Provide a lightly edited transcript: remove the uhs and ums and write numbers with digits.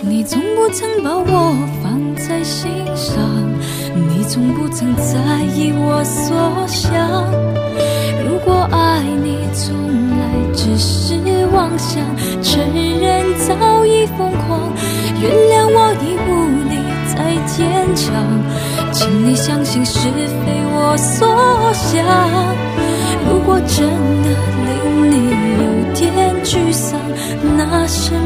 你从不曾把我放在心上，你从不曾在意我所想。如果爱你从来只是妄想，承认早已疯狂，原谅我已无力再坚强，请你相信是非我所想。如果真的令你有点沮丧，那是